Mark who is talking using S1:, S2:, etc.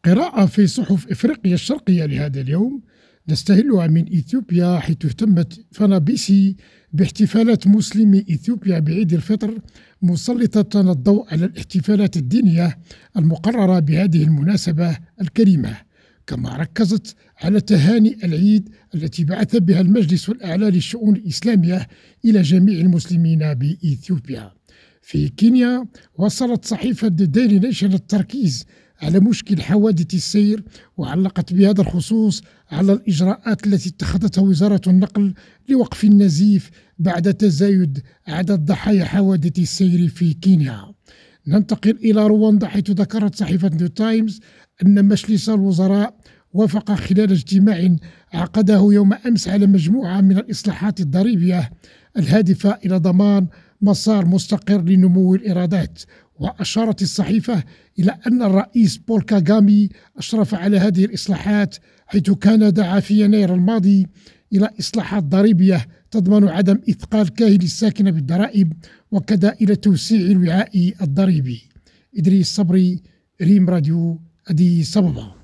S1: قراءة في صحف إفريقيا الشرقية لهذا اليوم نستهلها من إثيوبيا، حيث اهتمت فنابيسي باحتفالات مسلمي إثيوبيا بعيد الفطر، مسلطة الضوء على الاحتفالات الدينية المقررة بهذه المناسبة الكريمة. كما ركزت على تهاني العيد التي بعث بها المجلس الأعلى للشؤون الإسلامية إلى جميع المسلمين بإثيوبيا. في كينيا وصلت صحيفة ديلي نيشن التركيز على مشكل حوادث السير، وعلقت بهذا الخصوص على الإجراءات التي اتخذتها وزارة النقل لوقف النزيف بعد تزايد عدد ضحايا حوادث السير في كينيا. ننتقل إلى رواندا، حيث ذكرت صحيفة نيو تايمز أن مجلس الوزراء وافق خلال اجتماع عقده يوم أمس على مجموعة من الإصلاحات الضريبية الهادفة إلى ضمان مسار مستقر لنمو الإيرادات. وأشارت الصحيفة إلى أن الرئيس بول كاغامي أشرف على هذه الإصلاحات، حيث كان دعا في يناير الماضي إلى إصلاحات ضريبية تضمن عدم إثقال كاهل الساكنة بالضرائب، وكذا إلى توسيع الوعاء الضريبي. إدريس صبري، ريم راديو، أديس أبابا.